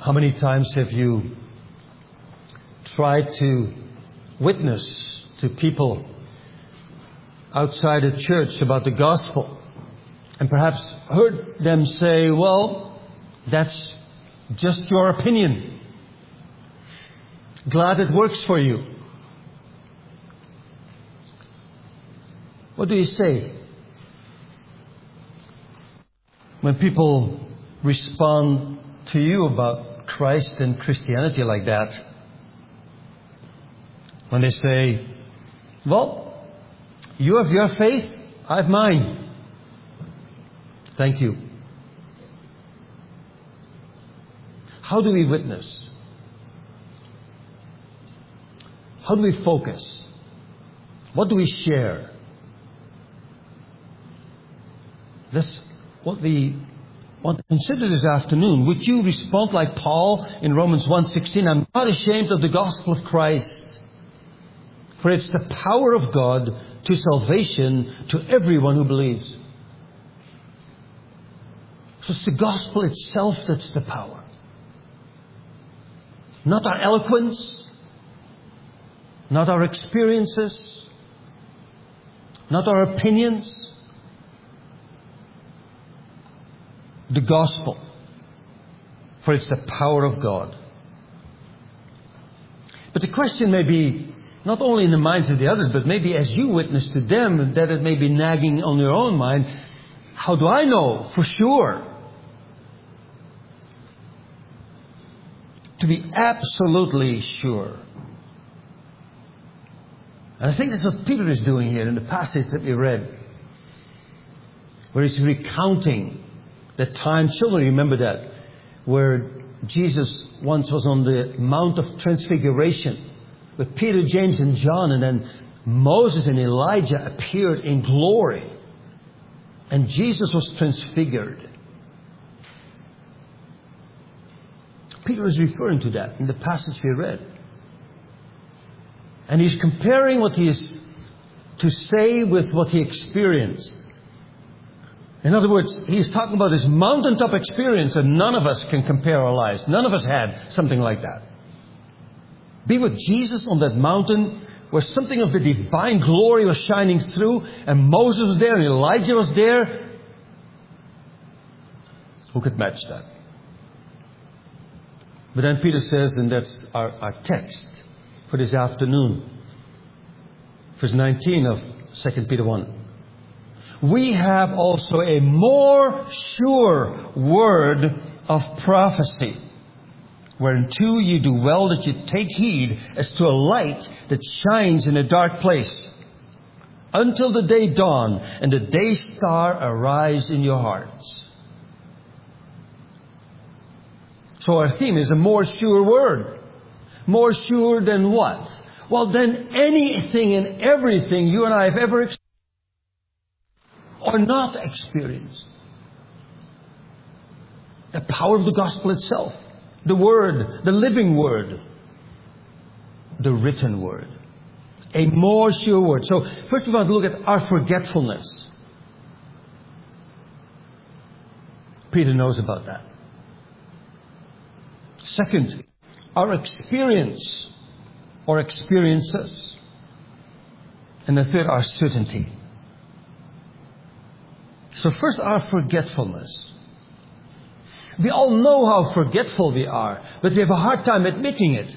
How many times have you tried to witness to people outside the church about the gospel and perhaps heard them say, well, that's just your opinion. Glad it works for you. What do you say when people respond to you about Christ and Christianity like that? When they say, well, you have your faith, I have mine. Thank you. How do we witness? How do we focus? What do we share? That's what we want to consider this afternoon. Would you respond like Paul in Romans 1:16? I'm not ashamed of the gospel of Christ, for it's the power of God to salvation to everyone who believes. So it's the gospel itself that's the power. Not our eloquence, not our experiences, not our opinions. The gospel, for it's the power of God. But the question may be, not only in the minds of the others, but maybe as you witness to them, that it may be nagging on your own mind. How do I know for sure? To be absolutely sure. And I think that's what Peter is doing here in the passage that we read, where he's recounting the time. Children, remember that, where Jesus once was on the Mount of Transfiguration with Peter, James, and John, and then Moses and Elijah appeared in glory, and Jesus was transfigured. Peter is referring to that in the passage we read. And he's comparing what he is to say with what he experienced. In other words, he's talking about this mountaintop experience, and none of us can compare our lives. None of us had something like that. Be with Jesus on that mountain where something of the divine glory was shining through, and Moses was there and Elijah was there. Who could match that? But then Peter says, and that's our text for this afternoon, verse 19 of 2 Peter 1. We have also a more sure word of prophecy, whereunto you do well that you take heed as to a light that shines in a dark place, until the day dawn and the day star arise in your hearts. So our theme is a more sure word. More sure than what? Well, than anything and everything you and I have ever experienced or not experienced. The power of the gospel itself. The word, the living word. The written word. A more sure word. So first we want to look at our forgetfulness. Peter knows about that. Second, our experience or experiences. And the third, our certainty. So first, our forgetfulness. We all know how forgetful we are, but we have a hard time admitting it.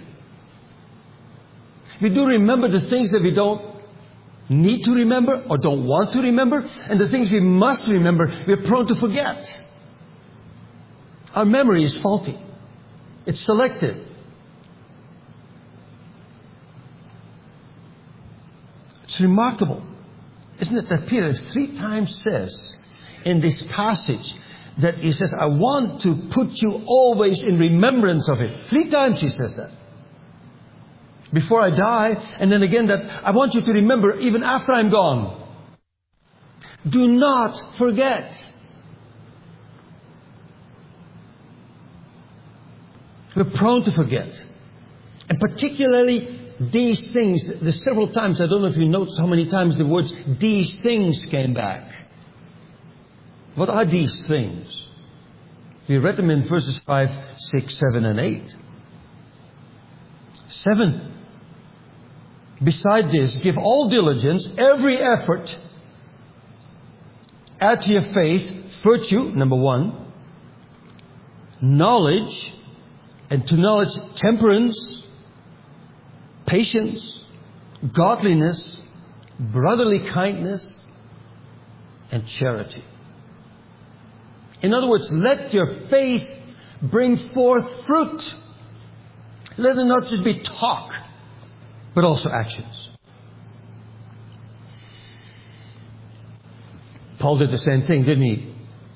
We do remember the things that we don't need to remember or don't want to remember, and the things we must remember, we're prone to forget. Our memory is faulty. It's selective. It's remarkable, isn't it, that Peter 3 times says in this passage that he says, I want to put you always in remembrance of it. 3 times he says that. Before I die, and then again that I want you to remember even after I'm gone. Do not forget. We're prone to forget. And particularly these things, there's several times, I don't know if you noticed how many times the words these things came back. What are these things? We read them in verses 5, 6, 7, and 8. 7. Beside this, give all diligence, every effort. Add to your faith virtue, number 1. Knowledge, and to knowledge temperance, patience, godliness, brotherly kindness, and charity. In other words, let your faith bring forth fruit. Let it not just be talk, but also actions. Paul did the same thing, didn't he?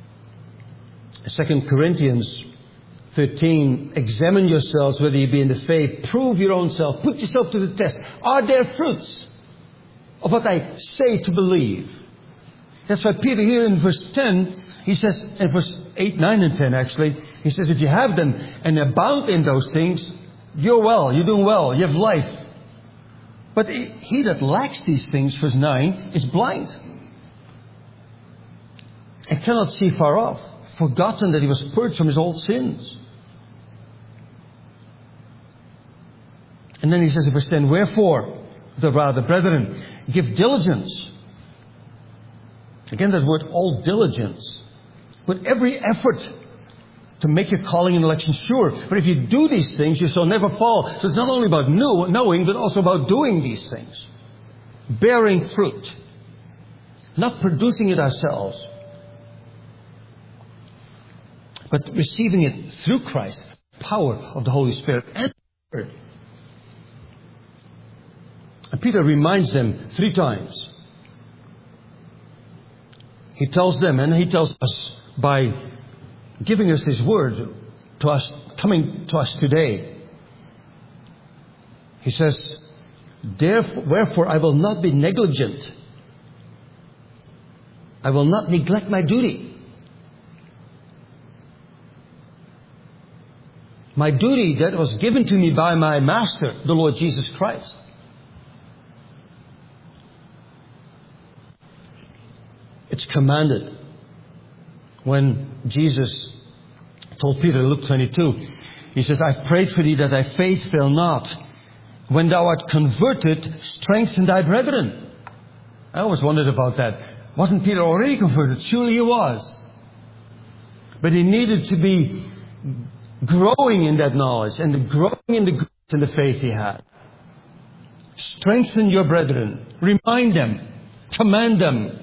2 Corinthians 13, examine yourselves whether you be in the faith. Prove your own self. Put yourself to the test. Are there fruits of what I say to believe? That's why Peter here in verse 10, he says, in verse 8, 9 and 10 actually, he says, if you have them and abound in those things, you're well, you're doing well, you have life. But he that lacks these things, verse 9, is blind and cannot see far off, forgotten that he was purged from his old sins. And then he says in verse 10, wherefore, the rather, brethren, give diligence. Again, that word, all diligence. Put every effort to make your calling and election sure. But if you do these things, you shall never fall. So it's not only about knowing, but also about doing these things. Bearing fruit. Not producing it ourselves, but receiving it through Christ, the power of the Holy Spirit and the Word. And Peter reminds them 3 times. He tells them, and he tells us by giving us His Word to us, coming to us today. He says, wherefore I will not be negligent. I will not neglect my duty. My duty that was given to me by my Master, the Lord Jesus Christ. It's commanded. When Jesus told Peter in Luke 22, He says, I prayed for thee that thy faith fail not. When thou art converted, strengthen thy brethren. I always wondered about that. Wasn't Peter already converted? Surely he was. But he needed to be growing in that knowledge and growing in the grace and the faith he had. Strengthen your brethren. Remind them. Command them.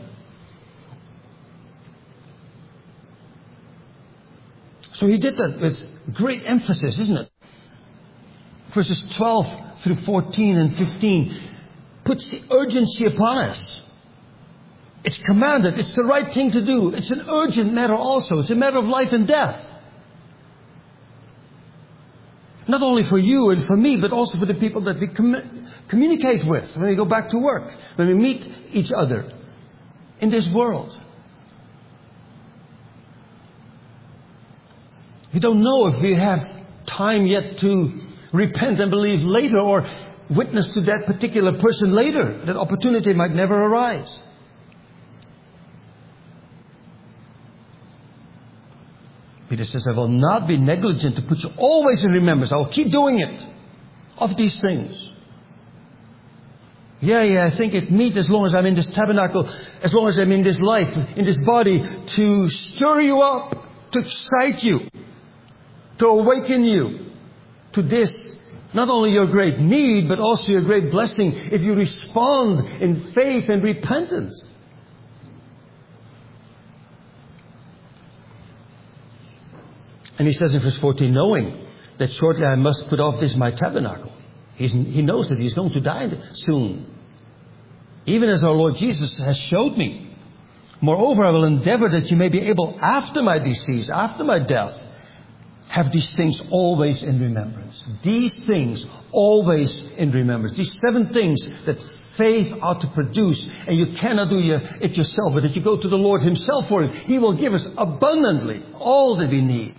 So he did that with great emphasis, isn't it? Verses 12 through 14 and 15 puts the urgency upon us. It's commanded. It's the right thing to do. It's an urgent matter also. It's a matter of life and death. Not only for you and for me, but also for the people that we communicate with when we go back to work, when we meet each other in this world. We don't know if we have time yet to repent and believe later or witness to that particular person later. That opportunity might never arise. Peter says, I will not be negligent to put you always in remembrance. I will keep doing it of these things. Yeah, I think it meet as long as I'm in this tabernacle, as long as I'm in this life, in this body, to stir you up, to excite you, to awaken you to this, not only your great need, but also your great blessing if you respond in faith and repentance. And he says in verse 14, knowing that shortly I must put off this my tabernacle. He knows that he's going to die soon. Even as our Lord Jesus has showed me. Moreover, I will endeavor that you may be able, after my decease, after my death, have these things always in remembrance. These things always in remembrance. These 7 things that faith ought to produce. And you cannot do it yourself, but that you go to the Lord Himself for it. He will give us abundantly all that we need.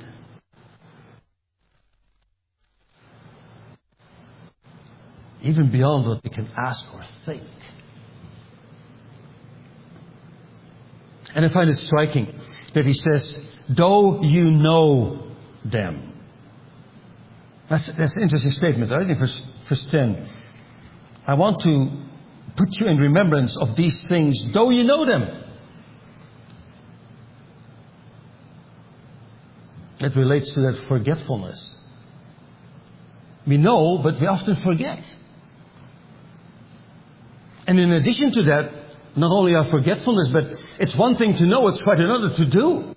Even beyond what we can ask or think. And I find it striking that he says, though you know them. That's an interesting statement, right? In verse 10. I want to put you in remembrance of these things, though you know them. It relates to that forgetfulness. We know, but we often forget. And in addition to that, not only our forgetfulness, but it's one thing to know, it's quite another to do.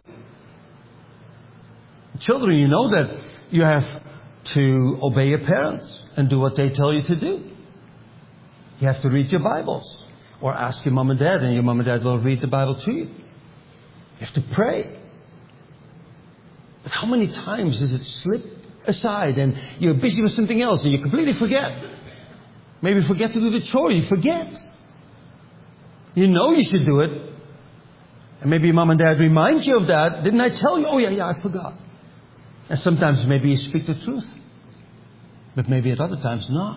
Children, you know that you have to obey your parents and do what they tell you to do. You have to read your Bibles or ask your mom and dad, and your mom and dad will read the Bible to you. You have to pray. But how many times does it slip aside and you're busy with something else and you completely forget? Maybe forget to do the chore. You forget. You know you should do it. And maybe your mom and dad remind you of that. Didn't I tell you? Oh, yeah, I forgot. And sometimes maybe you speak the truth. But maybe at other times not.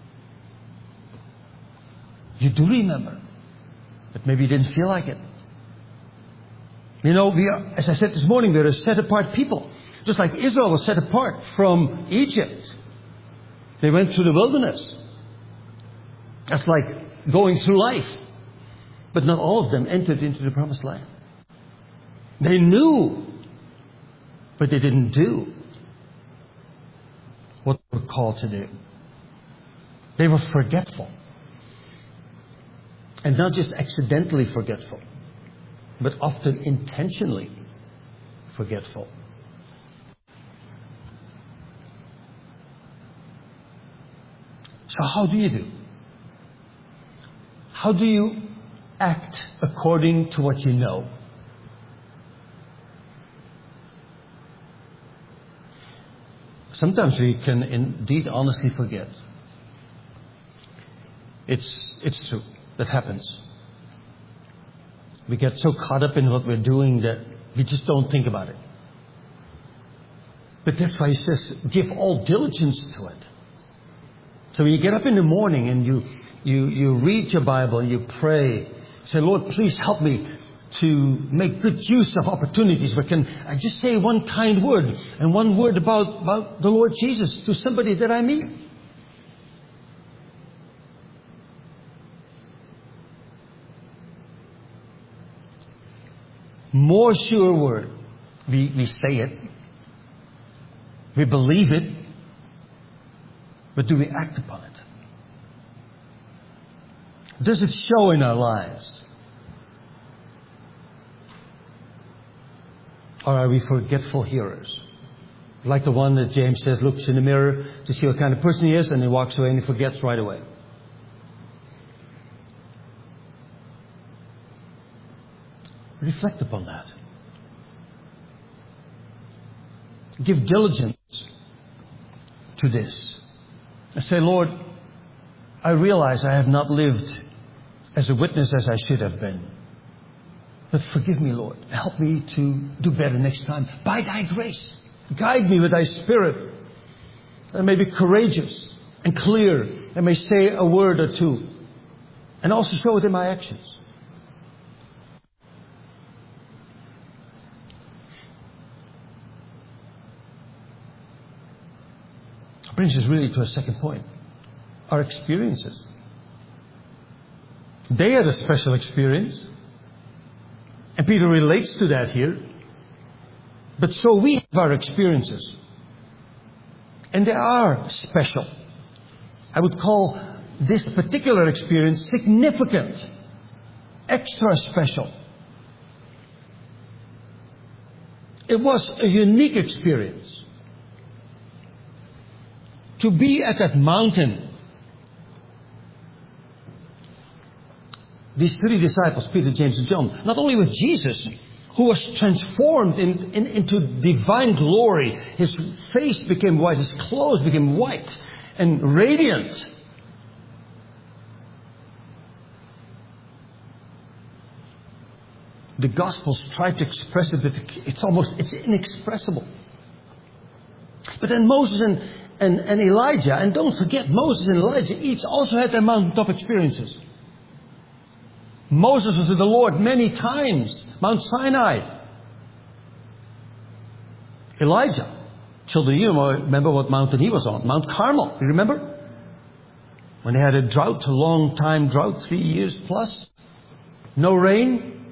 You do remember. But maybe you didn't feel like it. You know, we are, as I said this morning, we're a set-apart people. Just like Israel was set apart from Egypt. They went through the wilderness. That's like going through life. But not all of them entered into the promised land. They knew, but they didn't do what they were called to do. They were forgetful. And not just accidentally forgetful, but often intentionally forgetful. So how do you do? How do you act according to what you know? Sometimes we can indeed honestly forget. It's true. That happens. We get so caught up in what we're doing that we just don't think about it. But that's why he says, give all diligence to it. So when you get up in the morning and you read your Bible and you pray, say, Lord, please help me to make good use of opportunities where can I just say one kind word and one word about the Lord Jesus to somebody that I meet. More sure word. We say it. We believe it. But do we act upon it? Does it show in our lives? Or are we forgetful hearers? Like the one that James says looks in the mirror to see what kind of person he is and he walks away and he forgets right away. Reflect upon that. Give diligence to this. And say, Lord, I realize I have not lived as a witness as I should have been. But forgive me, Lord. Help me to do better next time. By thy grace, guide me with thy spirit. That I may be courageous and clear. I may say a word or two. And also show it in my actions. Brings us really to a second point. Our experiences. They had a special experience. And Peter relates to that here. But so we have our experiences. And they are special. I would call this particular experience significant. Extra special. It was a unique experience. To be at that mountain. These three disciples, Peter, James, and John, not only with Jesus, who was transformed into divine glory. His face became white, his clothes became white and radiant. The Gospels try to express it, but it's inexpressible. But then Moses and Elijah, and don't forget, Moses and Elijah each also had their mountaintop experiences. Moses was with the Lord many times, Mount Sinai. Elijah. Children, you remember what mountain he was on? Mount Carmel. You remember? When they had a drought, a long time drought, 3 years plus. No rain.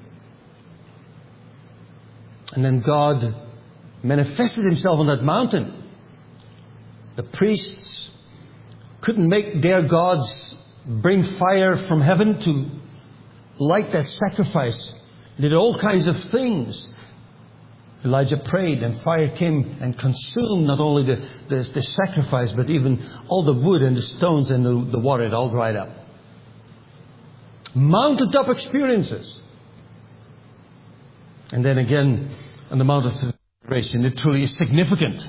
And then God manifested himself on that mountain. The priests couldn't make their gods bring fire from heaven to light that sacrifice. They did all kinds of things. Elijah prayed and fire came and consumed not only the sacrifice, but even all the wood and the stones and the water. It all dried up. Mountaintop experiences. And then again, on the Mount of Transfiguration, it truly is significant.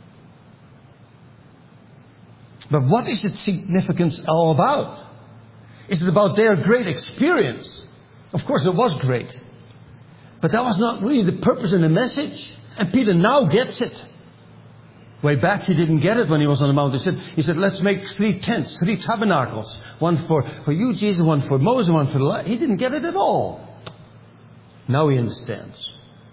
But what is its significance all about? Is it about their great experience? Of course, it was great. But that was not really the purpose and the message. And Peter now gets it. Way back, he didn't get it when he was on the mountain. He said, let's make 3 tents, 3 tabernacles. One for you, Jesus, one for Moses, one for Elijah. He didn't get it at all. Now he understands.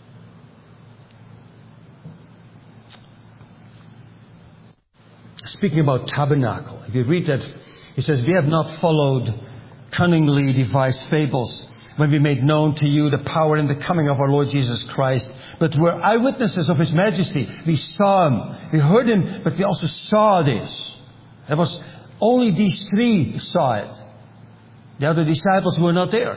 Speaking about tabernacle, if you read that, he says, we have not followed cunningly devised fables when we made known to you the power and the coming of our Lord Jesus Christ, but we're eyewitnesses of His majesty. We saw Him, we heard Him, but we also saw this. There was only these 3 saw it. The other disciples were not there.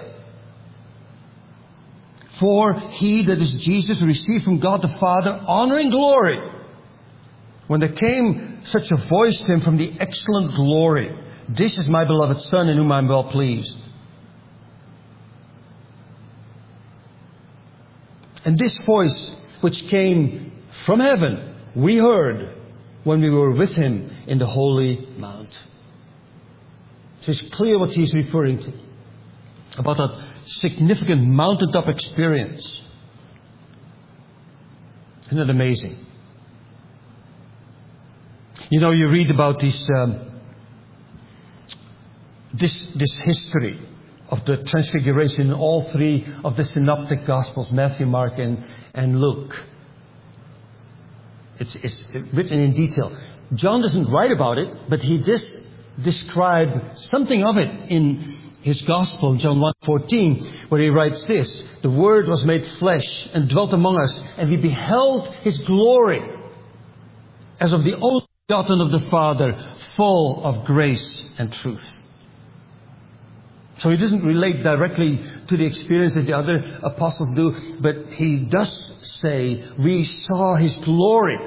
For He, that is Jesus, received from God the Father honor and glory. When there came such a voice to Him from the excellent glory, this is my beloved Son in whom I am well pleased. And this voice which came from heaven, we heard when we were with Him in the holy mount. So it's clear what he's referring to. About that significant mountaintop experience. Isn't it amazing? You know, you read about this history of the Transfiguration in all 3 of the synoptic Gospels, Matthew, Mark, and Luke. It's written in detail. John doesn't write about it, but he does describe something of it in his Gospel, John 1:14, where he writes this: the Word was made flesh and dwelt among us, and we beheld His glory as of the only begotten of the Father, full of grace and truth. So he doesn't relate directly to the experience that the other apostles do, but he does say, we saw His glory.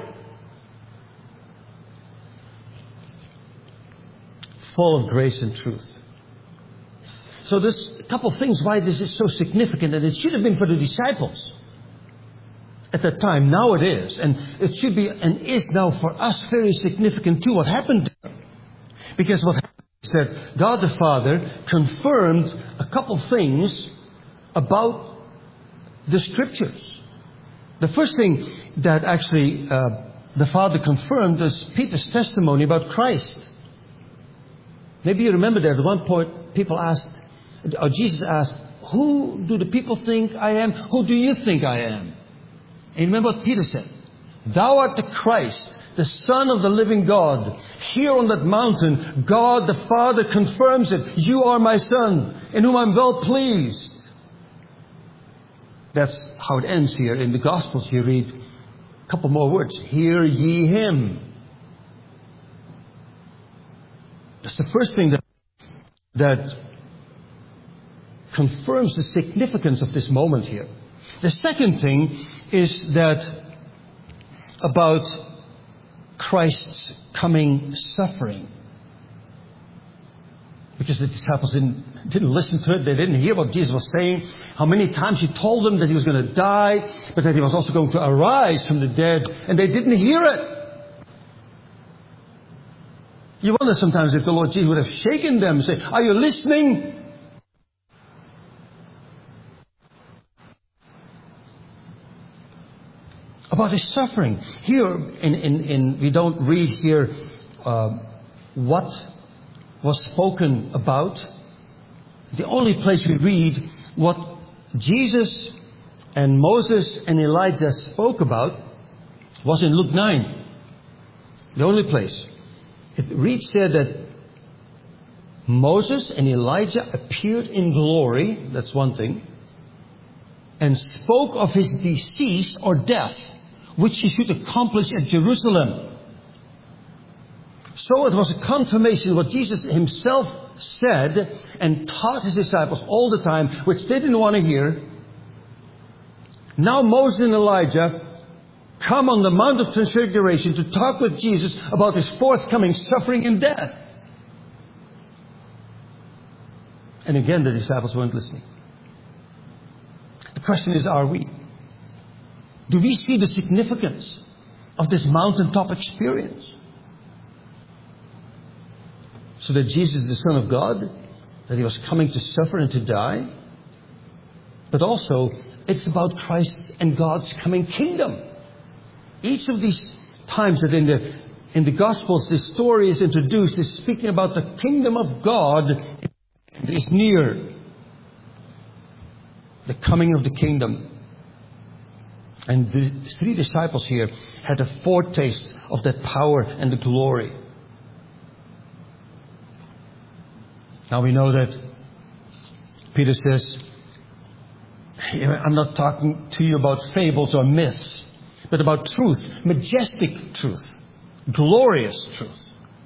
Full of grace and truth. So there's a couple of things why this is so significant, and it should have been for the disciples at that time. Now it is. And it should be and is now for us very significant too, what happened there. Because what happened is that God the Father confirmed a couple things about the Scriptures. The first thing that actually the Father confirmed is Peter's testimony about Christ. Maybe you remember that at one point people asked, or Jesus asked, who do the people think I am? Who do you think I am? And remember what Peter said? Thou art the Christ, the Son of the living God. Here on that mountain, God the Father confirms it. You are my Son, in whom I'm well pleased. That's how it ends here. In the Gospels you read a couple more words. Hear ye Him. That's the first thing that confirms the significance of this moment here. The second thing is that about Christ's coming suffering. Because the disciples didn't listen to it. They didn't hear what Jesus was saying. How many times He told them that He was going to die, but that He was also going to arise from the dead. And they didn't hear it. You wonder sometimes if the Lord Jesus would have shaken them and said, are you listening? About His suffering. Here, we don't read here what was spoken about. The only place we read what Jesus and Moses and Elijah spoke about It was in Luke 9, the only place. It reads there that Moses and Elijah appeared in glory, that's one thing, and spoke of his decease or death, which he should accomplish at Jerusalem. So it was a confirmation of what Jesus himself said and taught his disciples all the time, which they didn't want to hear. Now Moses and Elijah come on the Mount of Transfiguration to talk with Jesus about his forthcoming suffering and death. And again, the disciples weren't listening. The question is, are we? Do we see the significance of this mountaintop experience? So that Jesus is the Son of God, that He was coming to suffer and to die. But also, it's about Christ and God's coming kingdom. Each of these times that in the Gospels this story is introduced is speaking about the kingdom of God is near. The coming of the kingdom. And the three disciples here had a foretaste of that power and the glory. Now we know that Peter says, I'm not talking to you about fables or myths, but about truth, majestic truth, glorious truth.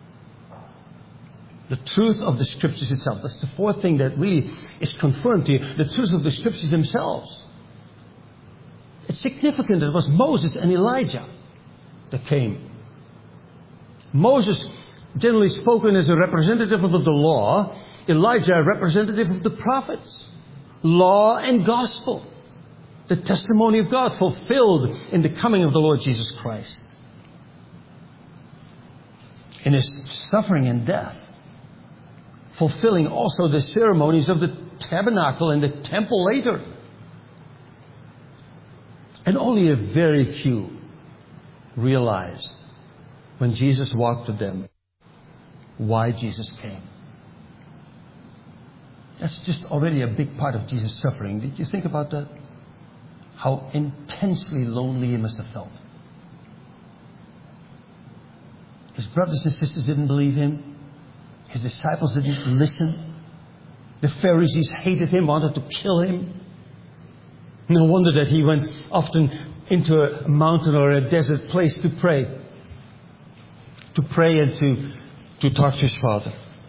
The truth of the Scriptures itself. That's the fourth thing that really is confirmed here. The truth of the Scriptures themselves. It's significant that it was Moses and Elijah that came. Moses, generally spoken, is a representative of the law. Elijah, a representative of the prophets. Law and gospel. The testimony of God fulfilled in the coming of the Lord Jesus Christ. In His suffering and death. Fulfilling also the ceremonies of the tabernacle and the temple later. And only a very few realized when Jesus walked with them why Jesus came. That's just already a big part of Jesus' suffering. Did you think about that? How intensely lonely He must have felt. His brothers and sisters didn't believe Him. His disciples didn't listen. The Pharisees hated Him, wanted to kill Him. No wonder that He went often into a mountain or a desert place to pray. To pray and to talk to His Father.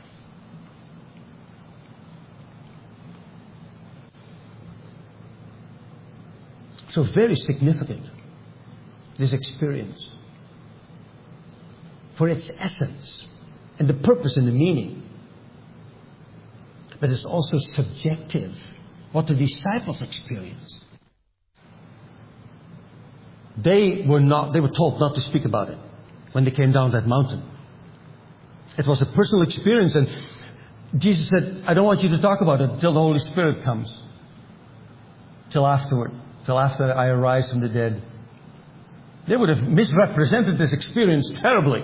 So very significant, this experience. For its essence and the purpose and the meaning. But it's also subjective. What the disciples experienced. They were told not to speak about it when they came down that mountain. It was a personal experience, and Jesus said, I don't want you to talk about it until the Holy Spirit comes. Till afterward. Till after I arise from the dead. They would have misrepresented this experience terribly.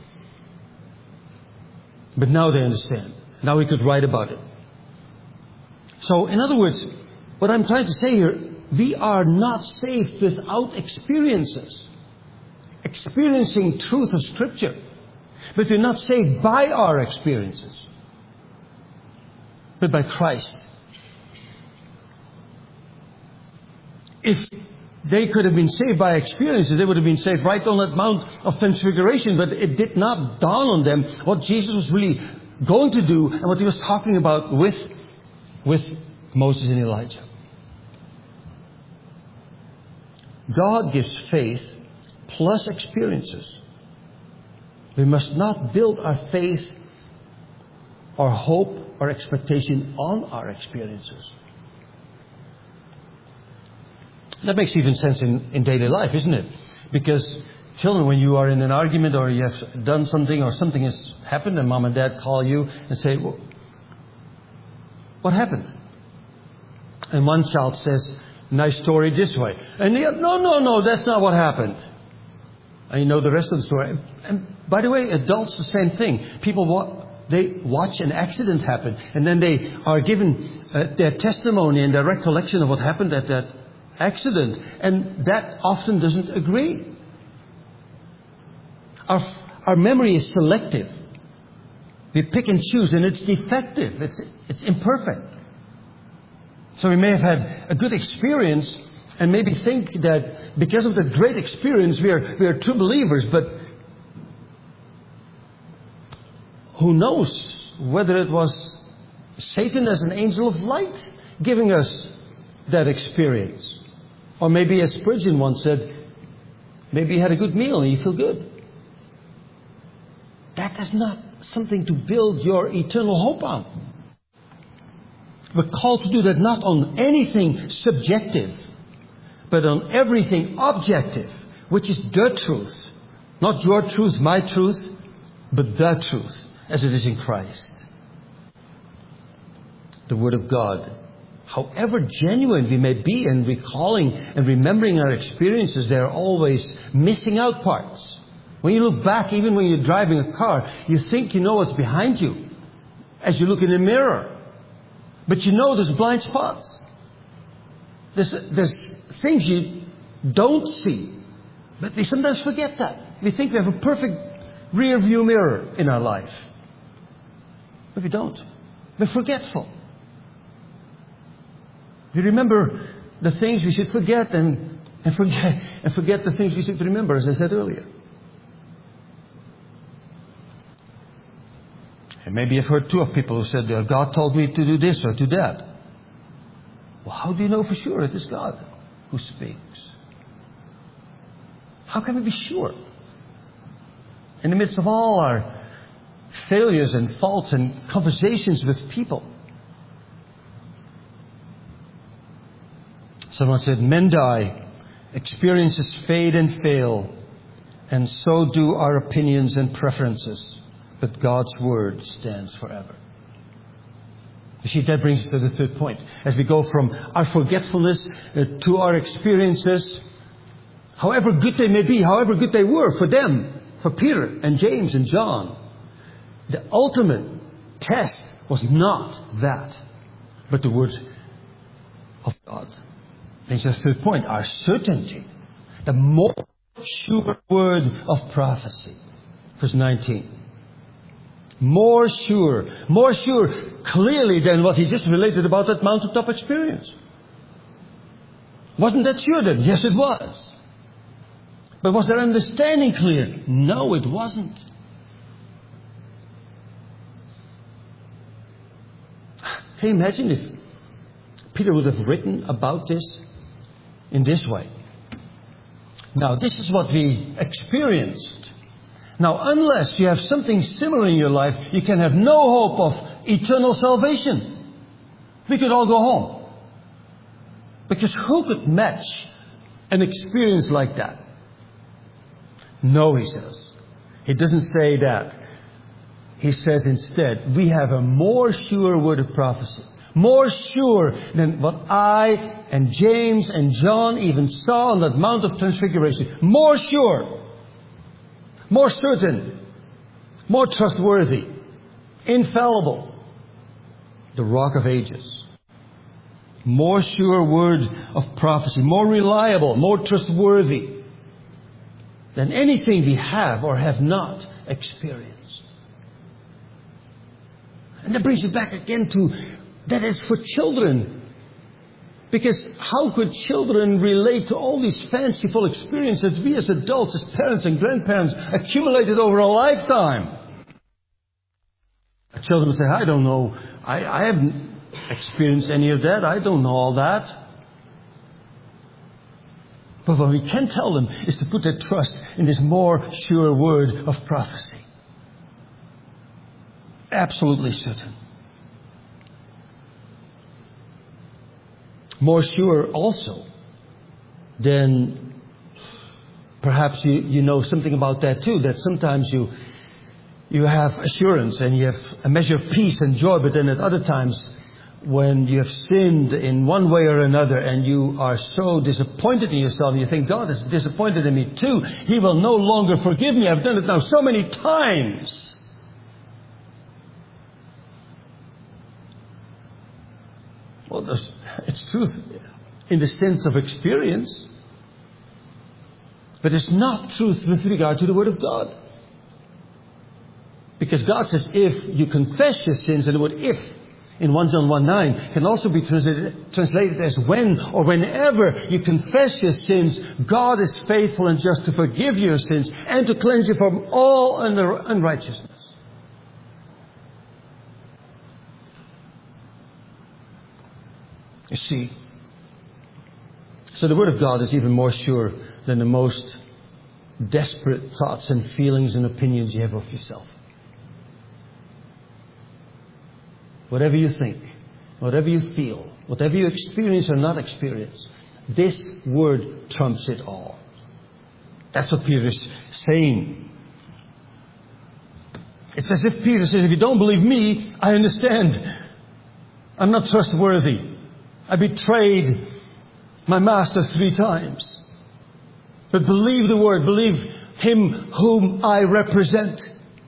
But now they understand. Now we could write about it. So, in other words, what I'm trying to say here, we are not saved without experiences. Experiencing truth of Scripture. But we're not saved by our experiences. But by Christ. If they could have been saved by experiences, they would have been saved right on that Mount of Transfiguration. But it did not dawn on them what Jesus was really going to do and what He was talking about with Moses and Elijah. God gives faith plus experiences. We must not build our faith or hope or expectation on our experiences. That makes even sense in daily life, isn't it? Because children, when you are in an argument or you have done something or something has happened and mom and dad call you and say, well, what happened? And one child says, nice story this way. And the other, no, that's not what happened. And you know the rest of the story. And by the way, adults, the same thing. People, they watch an accident happen. And then they are given their testimony and their recollection of what happened at that accident. And that often doesn't agree. our memory is selective. We pick and choose, and it's defective. It's imperfect. So we may have had a good experience and maybe think that because of the great experience we are true believers, but who knows whether it was Satan as an angel of light giving us that experience. Or maybe, as Spurgeon once said, maybe you had a good meal and you feel good. That is not something to build your eternal hope on. We're called to do that not on anything subjective, but on everything objective, which is the truth. Not your truth, my truth, but the truth, as it is in Christ. The Word of God. However genuine we may be in recalling and remembering our experiences, there are always missing out parts. When you look back, even when you're driving a car, you think you know what's behind you as you look in the mirror. But you know there's blind spots. There's things you don't see. But we sometimes forget that. We think we have a perfect rear view mirror in our life. But we don't. We're forgetful. We remember the things we should forget and forget the things we should remember, as I said earlier. And maybe you've heard too of people who said, God told me to do this or to that. Well, how do you know for sure it is God who speaks? How can we be sure? In the midst of all our failures and faults and conversations with people. Someone said, men die, experiences fade and fail, and so do our opinions and preferences. But God's Word stands forever. You see, that brings us to the third point. As we go from our forgetfulness to our experiences, however good they may be, however good they were for them, for Peter and James and John, the ultimate test was not that, but the Word of God. Brings us to the third point, our certainty. The more sure word of prophecy. Verse 19. More sure clearly than what he just related about that mountaintop experience. Wasn't that sure then? Yes, it was. But was their understanding clear? No, it wasn't. Can you imagine if Peter would have written about this in this way? Now, this is what we experienced. Now, unless you have something similar in your life, you can have no hope of eternal salvation. We could all go home. Because who could match an experience like that? No, he says. He doesn't say that. He says instead, we have a more sure word of prophecy. More sure than what I and James and John even saw on that Mount of Transfiguration. More sure. More certain, more trustworthy, infallible, the Rock of Ages. More sure word of prophecy, more reliable, more trustworthy than anything we have or have not experienced. And that brings it back again to that is for children. Because how could children relate to all these fanciful experiences we as adults, as parents and grandparents, accumulated over a lifetime? Children say, I don't know. I haven't experienced any of that. I don't know all that. But what we can tell them is to put their trust in this more sure word of prophecy. Absolutely certain. More sure also than perhaps you know something about that too, that sometimes you have assurance and you have a measure of peace and joy, but then at other times when you have sinned in one way or another and you are so disappointed in yourself and you think God is disappointed in me too, He will no longer forgive me. I've done it now so many times. Well, it's truth in the sense of experience. But it's not truth with regard to the Word of God. Because God says, if you confess your sins, and the word if in 1 John 1:9 can also be translated as when or whenever you confess your sins, God is faithful and just to forgive your sins and to cleanse you from all unrighteousness. You see, so the Word of God is even more sure than the most desperate thoughts and feelings and opinions you have of yourself. Whatever you think, whatever you feel, whatever you experience or not experience, this Word trumps it all. That's what Peter is saying. It's as if Peter says, if you don't believe me, I understand. I'm not trustworthy. I betrayed my master 3 times. But believe the Word. Believe Him whom I represent.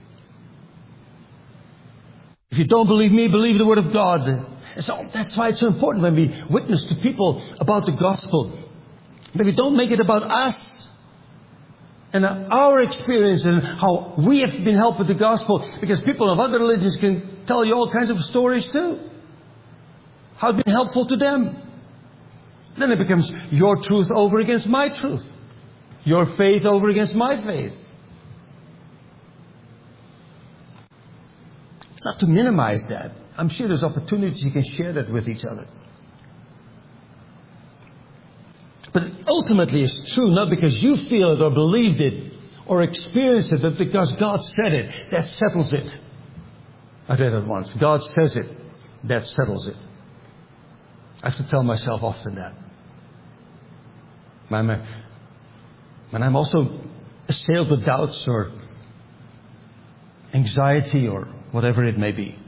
If you don't believe me, believe the Word of God. And so that's why it's so important when we witness to people about the gospel, that we don't make it about us and our experience and how we have been helped with the gospel. Because people of other religions can tell you all kinds of stories too. How it's been helpful to them. Then it becomes your truth over against my truth. Your faith over against my faith. Not to minimize that. I'm sure there's opportunities you can share that with each other. But ultimately it's true not because you feel it or believed it or experienced it, but because God said it. That settles it. I read it once. God says it. That settles it. I have to tell myself often that. When I'm also assailed with doubts or anxiety or whatever it may be.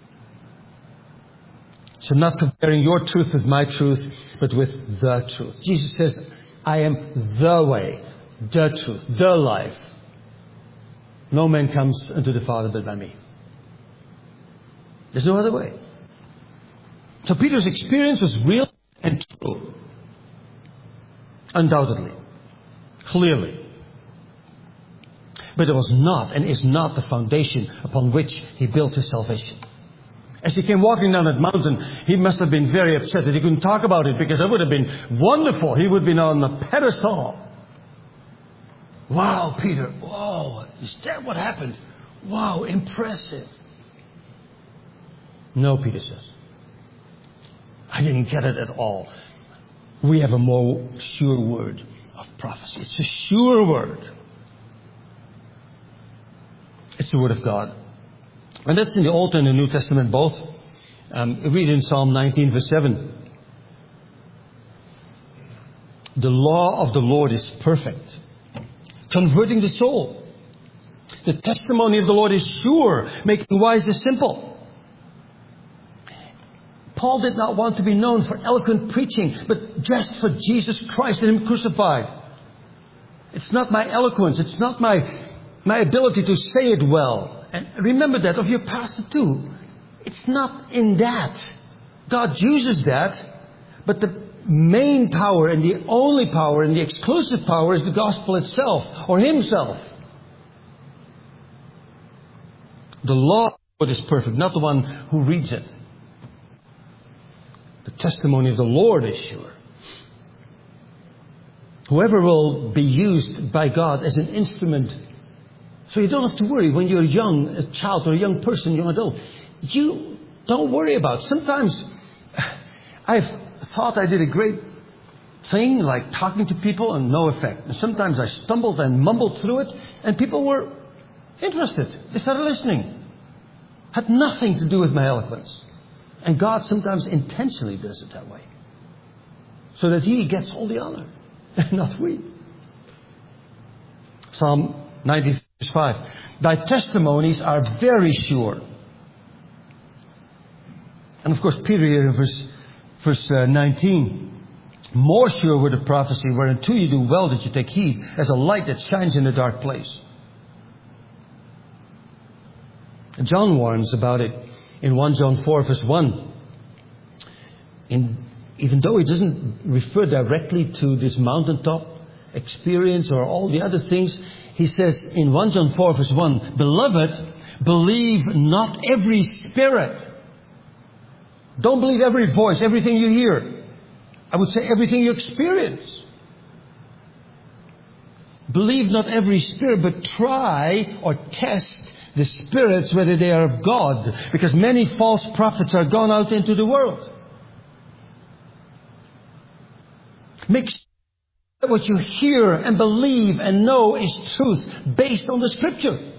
So not comparing your truth with my truth, but with the truth. Jesus says, I am the way, the truth, the life. No man comes unto the Father but by me. There's no other way. So Peter's experience was real and true. Undoubtedly. Clearly. But it was not and is not the foundation upon which he built his salvation. As he came walking down that mountain, he must have been very upset that he couldn't talk about it, because it would have been wonderful. He would have been on the pedestal. Wow, Peter. Wow, is that what happened? Wow, impressive. No, Peter says. I didn't get it at all. We have a more sure word of prophecy. It's a sure word. It's the Word of God. And that's in the Old and the New Testament both. Read in Psalm 19 verse 7. The law of the Lord is perfect, converting the soul. The testimony of the Lord is sure, making wise the simple. Paul did not want to be known for eloquent preaching, but just for Jesus Christ and Him crucified. It's not my eloquence. It's not my ability to say it well. And remember that of your pastor too. It's not in that. God uses that. But the main power and the only power and the exclusive power is the gospel itself or Himself. The law is perfect, not the one who reads it. The testimony of the Lord is sure. Whoever will be used by God as an instrument. So you don't have to worry when you're a child or a young person, young adult. You don't worry about it. Sometimes I've thought I did a great thing, like talking to people, and no effect. And sometimes I stumbled and mumbled through it, and people were interested. They started listening. Had nothing to do with my eloquence. And God sometimes intentionally does it that way. So that He gets all the honor, and not we. Psalm 90 verse 5. Thy testimonies are very sure. And of course, Peter here in verse 19. More sure were the prophecy, whereunto you do well that you take heed, as a light that shines in a dark place. And John warns about it in 1 John 4 verse 1. Even though he doesn't refer directly to this mountaintop experience or all the other things. He says in 1 John 4 verse 1, Beloved, believe not every spirit. Don't believe every voice, everything you hear. I would say everything you experience. Believe not every spirit, but try or test the spirits whether they are of God. Because many false prophets are gone out into the world. Make sure that what you hear and believe and know is truth based on the Scripture.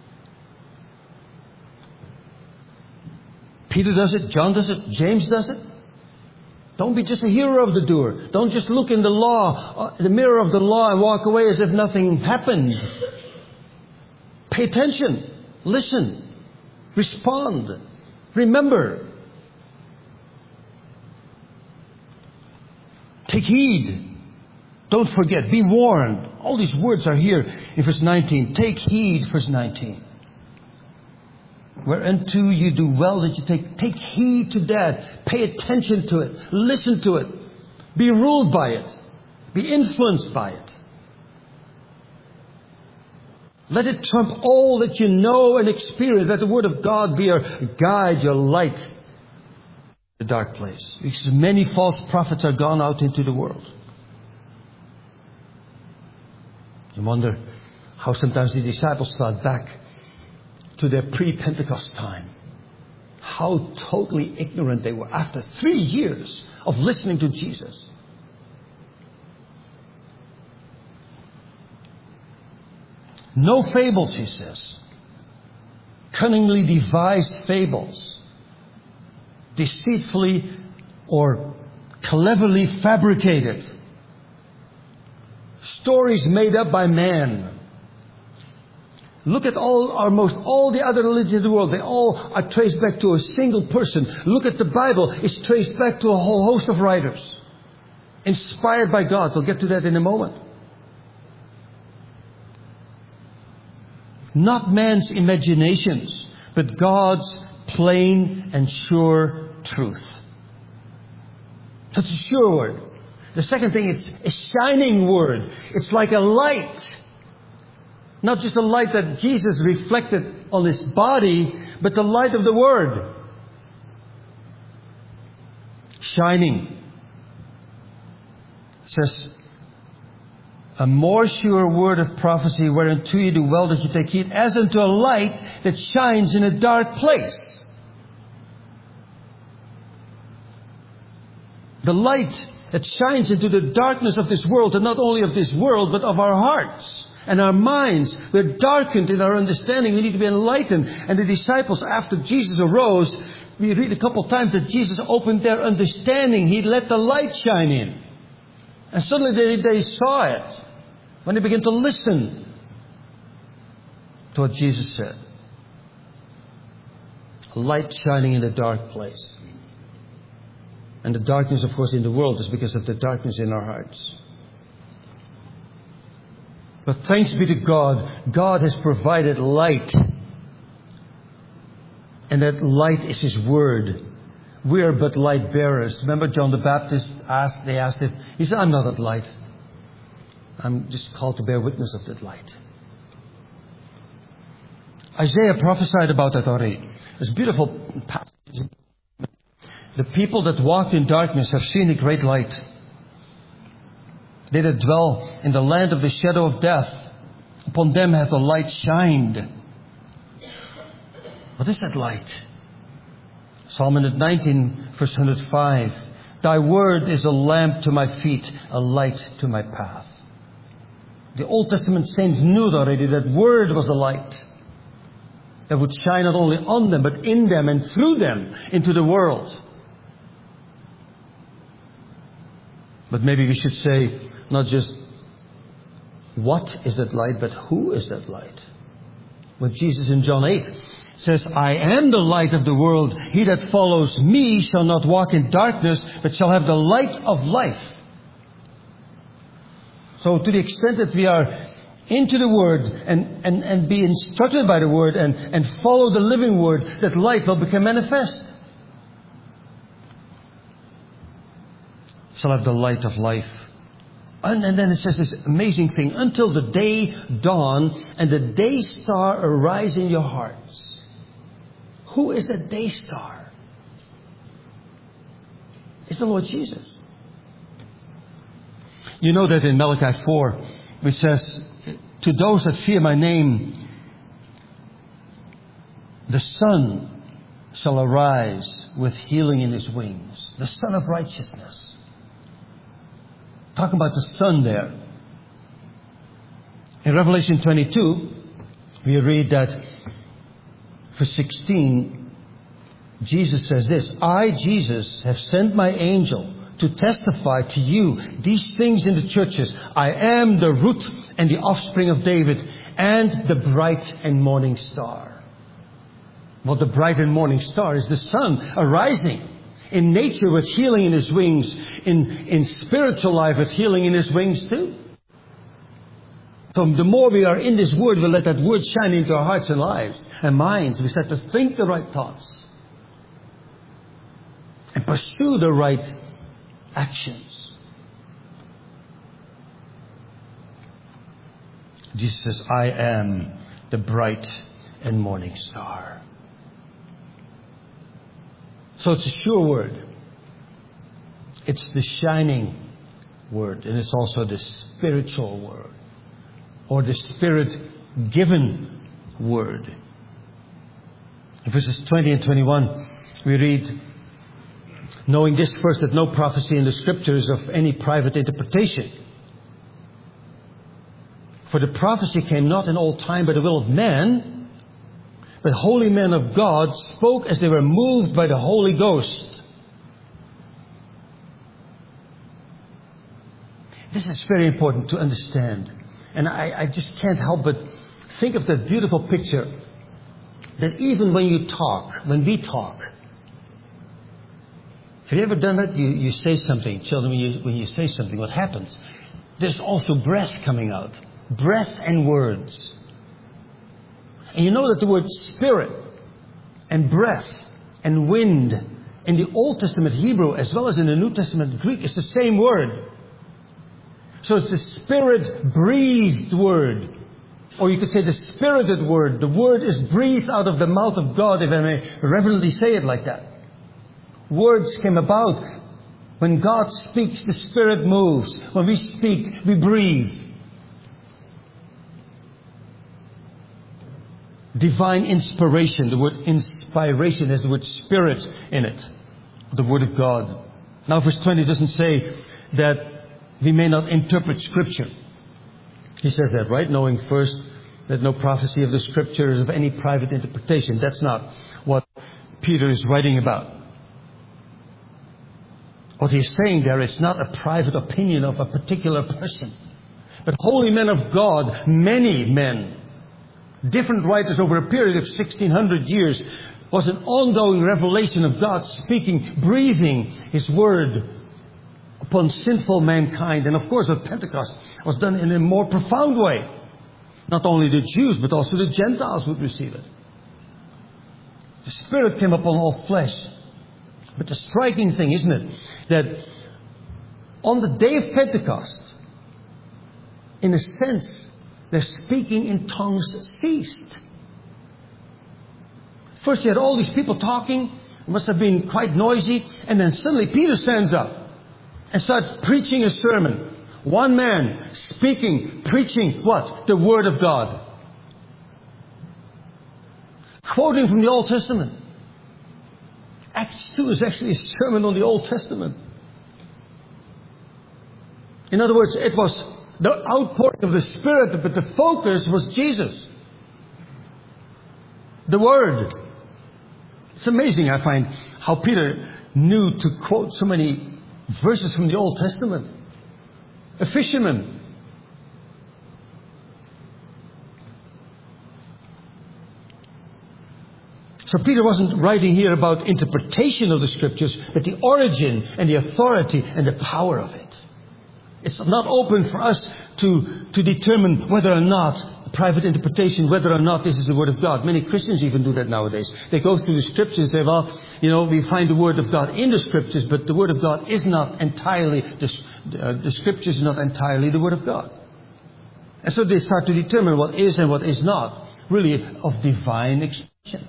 Peter does it, John does it, James does it. Don't be just a hearer of the doer. Don't just look in the law, the mirror of the law, and walk away as if nothing happened. Pay attention. Listen. Respond. Remember. Take heed. Don't forget. Be warned. All these words are here in verse 19. Take heed, verse 19. Whereunto you do well that you take heed to that. Pay attention to it. Listen to it. Be ruled by it. Be influenced by it. Let it trump all that you know and experience. Let the Word of God be your guide, your light in the dark place. Because many false prophets are gone out into the world. You wonder how sometimes the disciples thought back to their pre-Pentecost time. How totally ignorant they were after 3 years of listening to Jesus. No fables, he says. Cunningly devised fables. Deceitfully or cleverly fabricated. Stories made up by man. Look at all the other religions in the world. They all are traced back to a single person. Look at the Bible. It's traced back to a whole host of writers. Inspired by God. We'll get to that in a moment. Not man's imaginations, but God's plain and sure truth. That's a sure word. The second thing, it's a shining word. It's like a light. Not just a light that Jesus reflected on His body, but the light of the Word. Shining. It says, a more sure word of prophecy whereunto you do well that you take heed, as unto a light that shines in a dark place. The light that shines into the darkness of this world, and not only of this world, but of our hearts and our minds. We're darkened in our understanding. We need to be enlightened. And the disciples, after Jesus arose, we read a couple of times that Jesus opened their understanding. He let the light shine in. And suddenly they saw it. When they began to listen to what Jesus said. A light shining in a dark place. And the darkness, of course, in the world is because of the darkness in our hearts. But thanks be to God, God has provided light. And that light is His Word. We are but light bearers. Remember John the Baptist they asked him, he said, I'm not that light. I'm just called to bear witness of that light. Isaiah prophesied about that already. It's a beautiful passage. The people that walked in darkness have seen a great light. They that dwell in the land of the shadow of death, upon them hath the light shined. What is that light? Psalm 119, verse 105. Thy word is a lamp to my feet, a light to my path. The Old Testament saints knew already that word was a light that would shine not only on them, but in them and through them into the world. But maybe we should say, not just what is that light, but who is that light? When Jesus in John 8 says, I am the light of the world. He that follows me shall not walk in darkness, but shall have the light of life. So to the extent that we are into the Word and be instructed by the Word and follow the living Word, that light will become manifest. Shall have the light of life. And then it says this amazing thing, until the day dawn and the day star arise in your hearts. Who is the day star? It's the Lord Jesus. You know that in Malachi 4, it says, to those that fear my name, the Son shall arise with healing in his wings. The Son of righteousness. Talking about the Son there. In Revelation 22, we read that verse 16, Jesus says this, I, Jesus, have sent my angel to testify to you these things in the churches. I am the root and the offspring of David and the bright and morning star. Well, the bright and morning star is the sun arising in nature with healing in his wings, in spiritual life with healing in his wings too. So the more we are in this Word, we let that Word shine into our hearts and lives and minds. We start to think the right thoughts and pursue the right actions. Jesus says, I am the bright and morning star. So it's a sure word. It's the shining word. And it's also the spiritual word. Or the Spirit-given word. In verses 20 and 21, we read, knowing this first, that no prophecy in the Scripture is of any private interpretation. For the prophecy came not in all time by the will of man, but holy men of God spoke as they were moved by the Holy Ghost. This is very important to understand. And I just can't help but think of that beautiful picture that even when you talk, when we talk, have you ever done that? You say something, children, when you say something, what happens? There's also breath coming out. Breath and words. And you know that the word spirit and breath and wind in the Old Testament Hebrew as well as in the New Testament Greek is the same word. So it's the Spirit-breathed word. Or you could say the spirited word. The word is breathed out of the mouth of God, if I may reverently say it like that. Words came about. When God speaks, the Spirit moves. When we speak, we breathe. Divine inspiration. The word inspiration has the word spirit in it. The Word of God. Now verse 20 doesn't say that we may not interpret Scripture. He says that, right? Knowing first that no prophecy of the Scripture is of any private interpretation. That's not what Peter is writing about. What he's saying there, it's not a private opinion of a particular person. But holy men of God, many men, different writers over a period of 1600 years, was an ongoing revelation of God speaking, breathing His Word upon sinful mankind. And of course, at Pentecost was done in a more profound way. Not only the Jews, but also the Gentiles would receive it. The Spirit came upon all flesh. But the striking thing, isn't it, that on the day of Pentecost, in a sense, their speaking in tongues ceased. First you had all these people talking. It must have been quite noisy. And then suddenly Peter stands up and starts preaching a sermon. One man speaking, preaching what? The Word of God. Quoting from the Old Testament. Acts 2 is actually a sermon on the Old Testament. In other words, it was the outpouring of the Spirit, but the focus was Jesus. The Word. It's amazing, I find, how Peter knew to quote so many verses from the Old Testament. A fisherman. So Peter wasn't writing here about interpretation of the Scriptures, but the origin and the authority and the power of it. It's not open for us to determine whether or not private interpretation whether or not this is the Word of God. Many Christians even do that nowadays. They go through the Scriptures and say, well, we find the Word of God in the Scriptures, but the Word of God is not entirely, the Scriptures is not entirely the Word of God. And so they start to determine what is and what is not really of divine expression.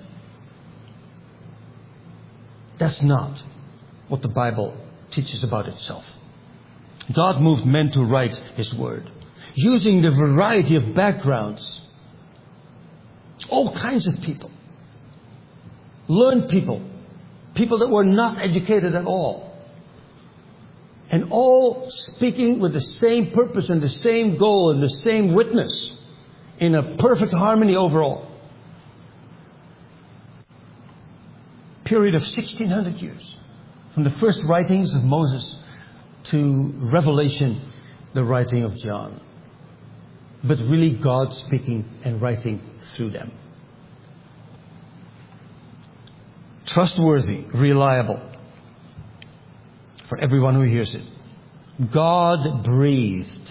That's not what the Bible teaches about itself. God moved men to write His Word, using the variety of backgrounds, all kinds of people, learned people, people that were not educated at all, and all speaking with the same purpose and the same goal and the same witness in a perfect harmony overall. Period of 1600 years, from the first writings of Moses to Revelation, the writing of John. But really God speaking and writing through them. Trustworthy, reliable for everyone who hears it. God breathed.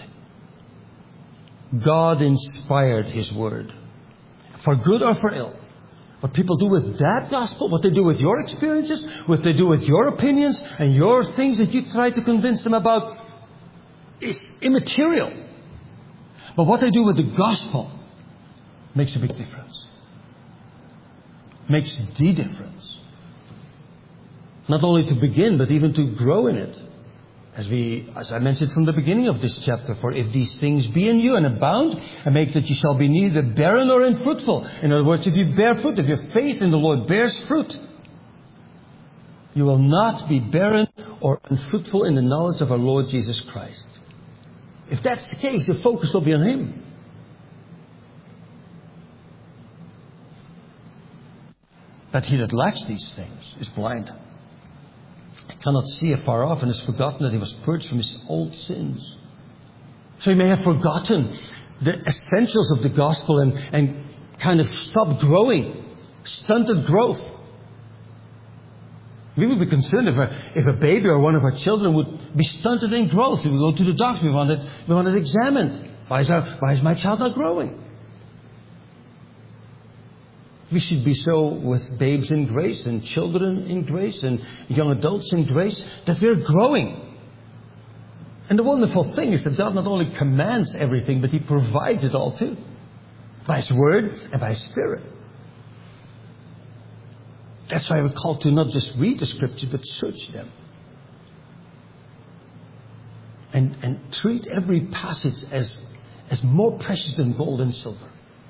God inspired His Word. For good or for ill. What people do with that gospel, what they do with your experiences, what they do with your opinions and your things that you try to convince them about is immaterial. But what they do with the gospel makes a big difference. Makes the difference. Not only to begin, but even to grow in it. As I mentioned from the beginning of this chapter, for if these things be in you and abound, and make that you shall be neither barren nor unfruitful. In other words, if you bear fruit, if your faith in the Lord bears fruit, you will not be barren or unfruitful in the knowledge of our Lord Jesus Christ. If that's the case, your focus will be on Him. But he that lacks these things is blind, cannot see afar off, and has forgotten that he was purged from his old sins. So he may have forgotten the essentials of the gospel and kind of stopped growing, stunted growth. We would be concerned if a baby or one of our children would be stunted in growth. We would go to the doctor, we want it examined. Why is my child not growing? We should be so with babes in grace and children in grace and young adults in grace, that we're growing. And the wonderful thing is that God not only commands everything, but He provides it all too. By His Word and by His Spirit. That's why we're called to not just read the Scriptures, but search them. And treat every passage as more precious than gold and silver.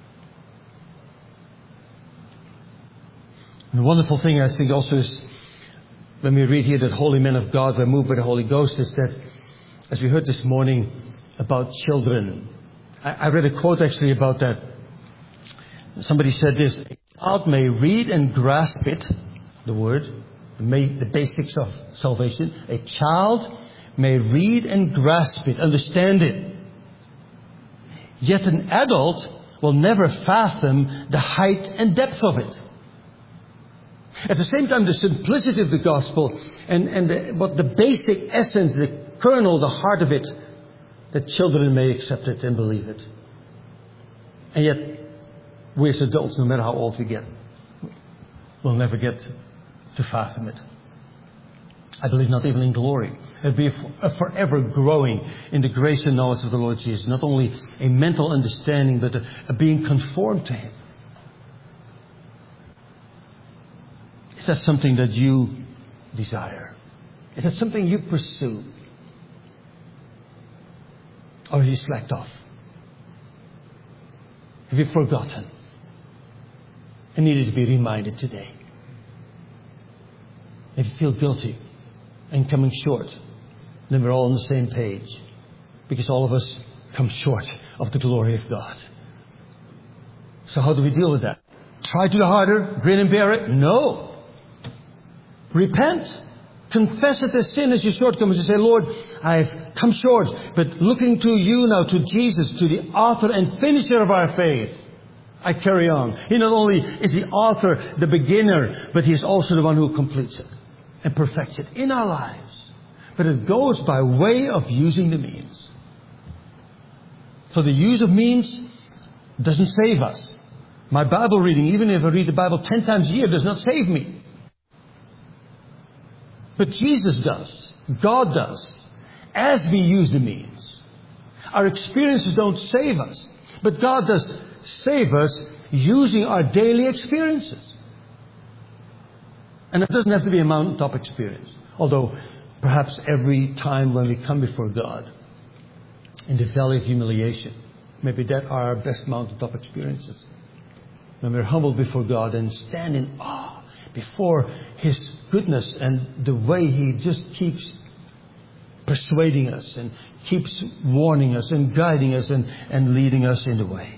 And the wonderful thing, I think, also is when we read here that holy men of God were moved by the Holy Ghost, is that, as we heard this morning about children, I read a quote actually about that. Somebody said this: a child may read and grasp it, the Word, the basics of salvation. A child may read and grasp it, understand it. Yet an adult will never fathom the height and depth of it. At the same time, the simplicity of the gospel and what the basic essence, the kernel, the heart of it, that children may accept it and believe it. And yet, we as adults, no matter how old we get, will never get to fathom it. I believe not even in glory. It'll be a forever growing in the grace and knowledge of the Lord Jesus. Not only a mental understanding, but a being conformed to Him. Is that something that you desire? Is that something you pursue? Or have you slacked off? Have you forgotten? And needed to be reminded today? If you feel guilty and coming short, then we're all on the same page. Because all of us come short of the glory of God. So how do we deal with that? Try to do harder, grin and bear it? No. Repent. Confess it as sin, as your shortcomings. You say, Lord, I've come short. But looking to you now, to Jesus, to the author and finisher of our faith, I carry on. He not only is the author, the beginner, but He is also the one who completes it and perfects it in our lives. But it goes by way of using the means. So the use of means doesn't save us. My Bible reading, even if I read the Bible 10 times a year, does not save me. But Jesus does. God does. As we use the means. Our experiences don't save us. But God does save us using our daily experiences. And it doesn't have to be a mountaintop experience. Although, perhaps every time when we come before God, in the valley of humiliation, maybe that are our best mountaintop experiences. When we're humbled before God and stand in awe before His goodness and the way He just keeps persuading us and keeps warning us and guiding us and leading us in the way.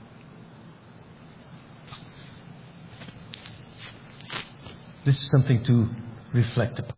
This is something to reflect upon.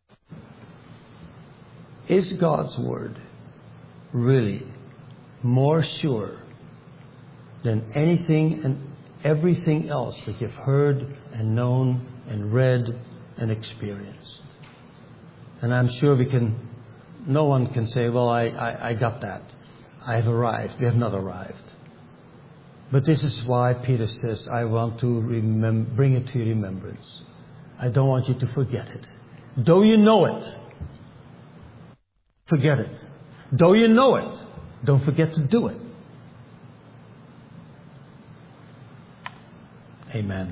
Is God's Word really more sure than anything and everything else that you've heard and known and read and experienced? And I'm sure no one can say, well, I got that. I have arrived. We have not arrived. But this is why Peter says, I want to bring it to your remembrance. I don't want you to forget it. Though you know it, forget it. Though you know it, don't forget to do it. Amen.